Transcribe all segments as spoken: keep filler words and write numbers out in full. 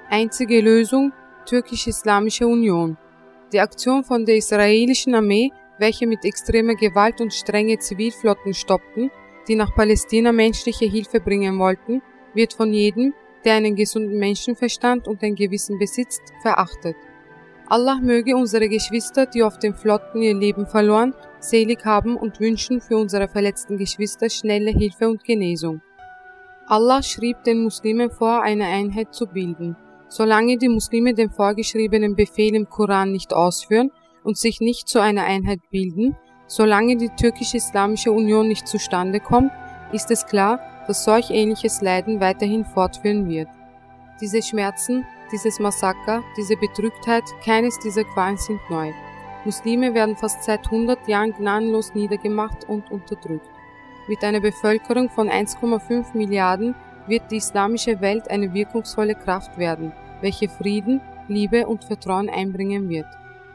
Einzige Lösung: Türkisch-Islamische Union. Die Aktion von der israelischen Armee, welche mit extremer Gewalt und strenge Zivilflotten stoppten, die nach Palästina menschliche Hilfe bringen wollten, wird von jedem, der einen gesunden Menschenverstand und ein Gewissen besitzt, verachtet. Allah möge unsere Geschwister, die auf den Flotten ihr Leben verloren, selig haben und wünschen für unsere verletzten Geschwister schnelle Hilfe und Genesung. Allah schrieb den Muslimen vor, eine Einheit zu bilden. Solange die Muslime den vorgeschriebenen Befehl im Koran nicht ausführen und sich nicht zu einer Einheit bilden, solange die Türkisch-Islamische Union nicht zustande kommt, ist es klar, dass solch ähnliches Leiden weiterhin fortführen wird. Diese Schmerzen, dieses Massaker, diese Bedrücktheit, keines dieser Qualen sind neu. Muslime werden fast seit hundert Jahren gnadenlos niedergemacht und unterdrückt. Mit einer Bevölkerung von eins Komma fünf Milliarden wird die islamische Welt eine wirkungsvolle Kraft werden, welche Frieden, Liebe und Vertrauen einbringen wird.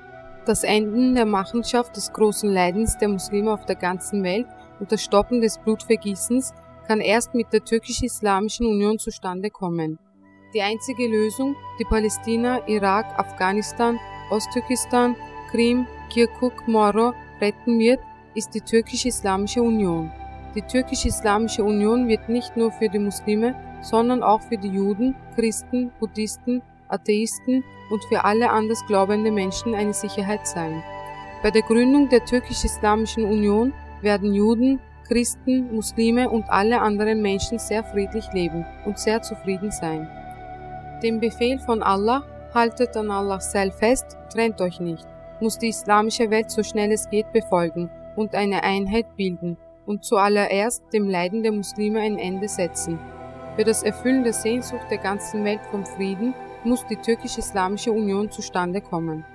Das Enden der Machenschaft des großen Leidens der Muslime auf der ganzen Welt und das Stoppen des Blutvergießens kann erst mit der Türkisch-Islamischen Union zustande kommen. Die einzige Lösung, die Palästina, Irak, Afghanistan, Osttürkistan, Krim, Kirkuk, Moro retten wird, ist die Türkisch-Islamische Union. Die Türkisch-Islamische Union wird nicht nur für die Muslime, sondern auch für die Juden, Christen, Buddhisten, Atheisten und für alle anders glaubende Menschen eine Sicherheit sein. Bei der Gründung der Türkisch-Islamischen Union werden Juden, Christen, Muslime und alle anderen Menschen sehr friedlich leben und sehr zufrieden sein. Dem Befehl von Allah, haltet an Allahs Seil fest, trennt euch nicht, muss die islamische Welt so schnell es geht befolgen und eine Einheit bilden und zuallererst dem Leiden der Muslime ein Ende setzen. Für das Erfüllen der Sehnsucht der ganzen Welt vom Frieden muss die Türkisch-Islamische Union zustande kommen.